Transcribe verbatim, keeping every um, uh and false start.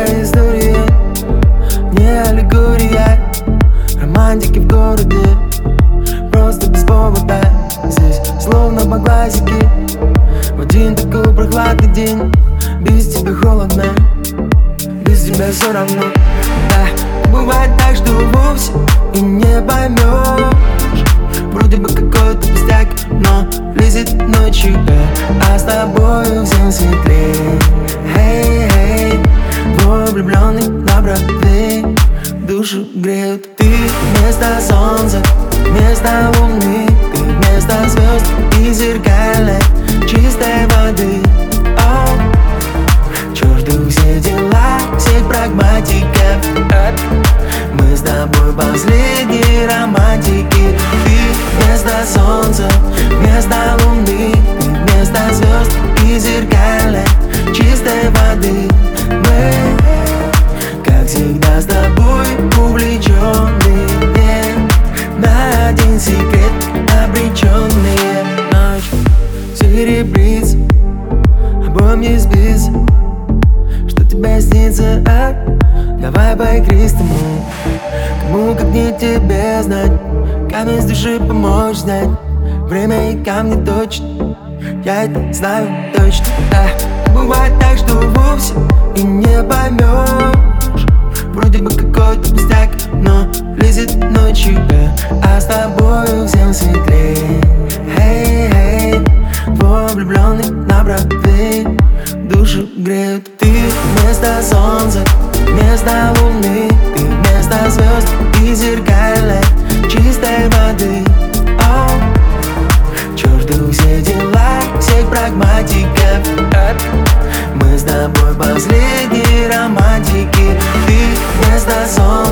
Твоя история не аллегория романтики в городе, просто без повода. Здесь словно по классике, в один такой прохладный день. Без тебя холодно, без тебя все равно. Да, бывает так, что вовсе и не поймешь. Вроде бы какой-то пустяк, но лезет ночью, а с тобою всем светлее. Эй, эй, твой влюбленный на Бродвей душу греют. Ты вместо солнца, вместо луны, ты вместо звезд и зеркальной чистой воды. О, черту все дела, всех прагматиков. Мы с тобой последние романтики. Ты вместо солнца, вместо луны, ты вместо звезд и зеркальной чистой воды. Мы, как всегда, с тобой увлеченные на один секрет обреченные. Ночь серебрится, обоим не спится, что тебе снится, а? Давай по-игристому, кому как не тебе знать, камень с души помочь снять. Время и камни точно, я это знаю точно. Да, бывает так, что вовсе и не поймешь. Вроде бы какой-то пустяк, но лезет ночью, а с тобою всем светлее. Эй, эй, твой влюбленный на Бродвей душу греют. Ты вместо солнца, вместо луны, ты вместо звезд и зеркальной чистой воды. О, черту все дела, всех прагматиков. Мы с тобой последние романтики. Ты вместо солнца,